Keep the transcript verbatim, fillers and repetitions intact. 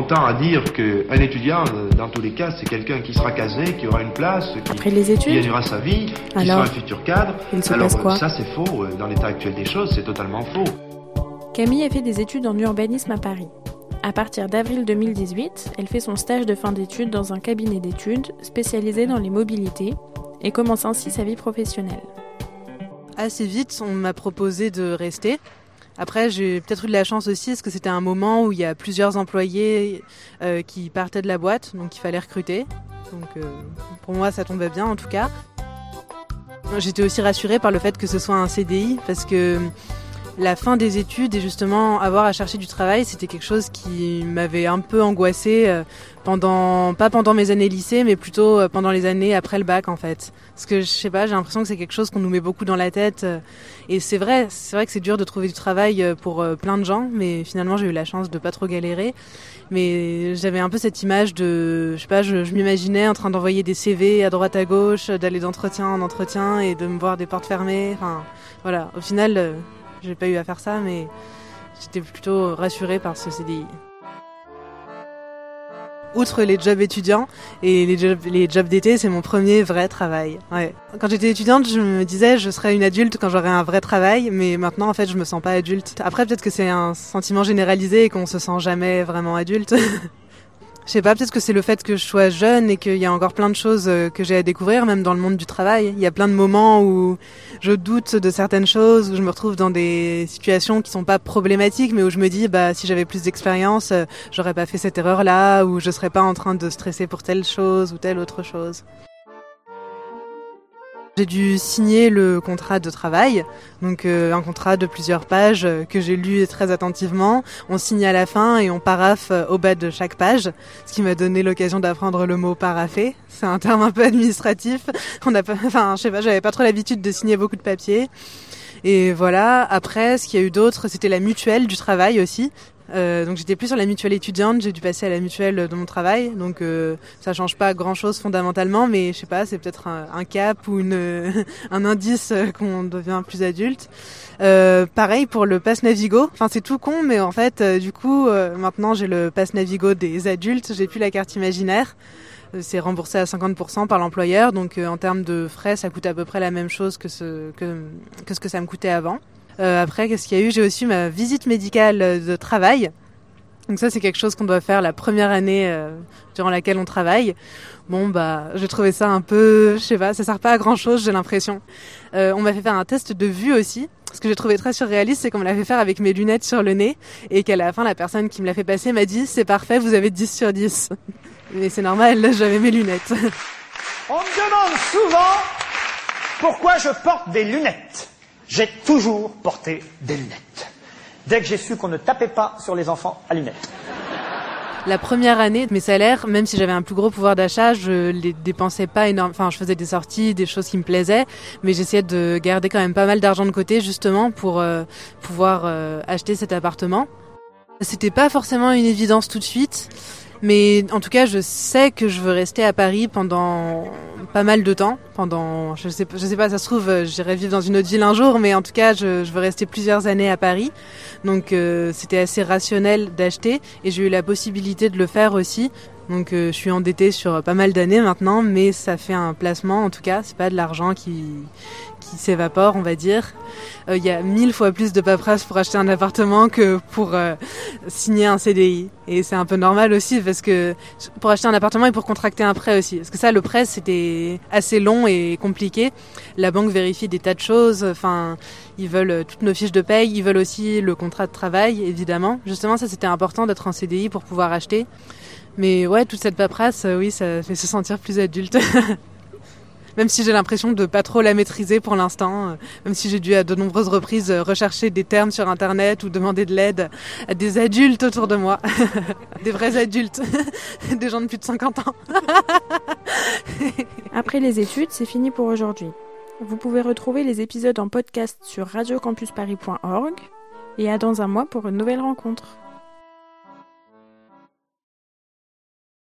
tend à dire qu'un étudiant, dans tous les cas, c'est quelqu'un qui sera casé, qui aura une place, qui, Après les études, qui gagnera sa vie, qui alors, sera un futur cadre. il se Alors passe quoi? ça c'est faux, dans l'état actuel des choses, c'est totalement faux. Camille a fait des études en urbanisme à Paris. À partir d'avril deux mille dix-huit, elle fait son stage de fin d'études dans un cabinet d'études spécialisé dans les mobilités et commence ainsi sa vie professionnelle. Assez vite, on m'a proposé de rester. Après, j'ai peut-être eu de la chance aussi, parce que c'était un moment où il y a plusieurs employés euh, qui partaient de la boîte, donc il fallait recruter. Donc euh, pour moi, ça tombait bien en tout cas. J'étais aussi rassurée par le fait que ce soit un C D I, parce que la fin des études et justement avoir à chercher du travail, c'était quelque chose qui m'avait un peu angoissée pendant, pas pendant mes années lycée, mais plutôt pendant les années après le bac en fait. Parce que je sais pas, j'ai l'impression que c'est quelque chose qu'on nous met beaucoup dans la tête. Et c'est vrai, c'est vrai que c'est dur de trouver du travail pour plein de gens, mais finalement j'ai eu la chance de pas trop galérer. Mais j'avais un peu cette image de, je sais pas, je, je m'imaginais en train d'envoyer des C V à droite à gauche, d'aller d'entretien en entretien et de me voir des portes fermées. Enfin, voilà. Au final, j'ai pas eu à faire ça, mais j'étais plutôt rassurée par ce C D I. Outre les jobs étudiants et les jobs, les jobs d'été, c'est mon premier vrai travail. Ouais. Quand j'étais étudiante, je me disais je serais une adulte quand j'aurais un vrai travail, mais maintenant en fait je me sens pas adulte. Après peut-être que c'est un sentiment généralisé et qu'on se sent jamais vraiment adulte. Je sais pas, peut-être que c'est le fait que je sois jeune et qu'il y a encore plein de choses que j'ai à découvrir, même dans le monde du travail. Il y a plein de moments où je doute de certaines choses, où je me retrouve dans des situations qui sont pas problématiques, mais où je me dis, bah, si j'avais plus d'expérience, j'aurais pas fait cette erreur-là, ou je serais pas en train de stresser pour telle chose ou telle autre chose. J'ai dû signer le contrat de travail, donc euh, un contrat de plusieurs pages euh, que j'ai lu très attentivement. On signe à la fin et on paraphe euh, au bas de chaque page, ce qui m'a donné l'occasion d'apprendre le mot parapher. C'est un terme un peu administratif. On a pas, enfin, je sais pas, j'avais pas trop l'habitude de signer beaucoup de papiers. Et voilà. Après, ce qu'il y a eu d'autre, c'était la mutuelle du travail aussi. Euh, donc j'étais plus sur la mutuelle étudiante, j'ai dû passer à la mutuelle de mon travail, donc euh, ça change pas grand chose fondamentalement, mais je sais pas, c'est peut-être un, un cap ou une, un indice qu'on devient plus adulte. Euh, pareil pour le pass Navigo, enfin c'est tout con, mais en fait euh, du coup euh, maintenant j'ai le pass Navigo des adultes, j'ai plus la carte imaginaire. C'est remboursé à cinquante pour cent par l'employeur, donc euh, en termes de frais ça coûte à peu près la même chose que ce que, que, ce que ça me coûtait avant. Euh, après, qu'est-ce qu'il y a eu ? J'ai aussi ma visite médicale de travail. Donc ça, c'est quelque chose qu'on doit faire la première année euh, durant laquelle on travaille. Bon, bah, j'ai trouvé ça un peu, je sais pas, ça sert pas à grand chose, j'ai l'impression. Euh, on m'a fait faire un test de vue aussi. Ce que j'ai trouvé très surréaliste, c'est qu'on me l'a fait faire avec mes lunettes sur le nez et qu'à la fin, la personne qui me l'a fait passer m'a dit « c'est parfait, vous avez dix sur dix ». Mais c'est normal, là, j'avais mes lunettes. On me demande souvent pourquoi je porte des lunettes. J'ai toujours porté des lunettes. Dès que j'ai su qu'on ne tapait pas sur les enfants à lunettes. La première année, mes salaires, même si j'avais un plus gros pouvoir d'achat, je les dépensais pas énorme. Enfin, je faisais des sorties, des choses qui me plaisaient, mais j'essayais de garder quand même pas mal d'argent de côté, justement, pour euh, pouvoir euh, acheter cet appartement. C'était pas forcément une évidence tout de suite. Mais en tout cas, je sais que je veux rester à Paris pendant pas mal de temps. Pendant, je sais, je sais pas, ça se trouve, j'irai vivre dans une autre ville un jour, mais en tout cas, je, je veux rester plusieurs années à Paris. Donc, euh, c'était assez rationnel d'acheter, et j'ai eu la possibilité de le faire aussi. Donc, euh, je suis endettée sur pas mal d'années maintenant, mais ça fait un placement. En tout cas, c'est pas de l'argent qui qui s'évapore, on va dire. Il euh, y a mille fois plus de paperasse pour acheter un appartement que pour euh, signer un C D I. Et c'est un peu normal aussi, parce que pour acheter un appartement et pour contracter un prêt aussi. Parce que ça, le prêt, c'était assez long et compliqué. La banque vérifie des tas de choses. Enfin, ils veulent toutes nos fiches de paye. Ils veulent aussi le contrat de travail, évidemment. Justement, ça, c'était important d'être en C D I pour pouvoir acheter. Mais ouais, toute cette paperasse, oui, ça fait se sentir plus adulte. Même si j'ai l'impression de pas trop la maîtriser pour l'instant, même si j'ai dû à de nombreuses reprises rechercher des termes sur Internet ou demander de l'aide à des adultes autour de moi. Des vrais adultes, des gens de plus de cinquante ans. Après les études, c'est fini pour aujourd'hui. Vous pouvez retrouver les épisodes en podcast sur radio campus paris point org et à dans un mois pour une nouvelle rencontre.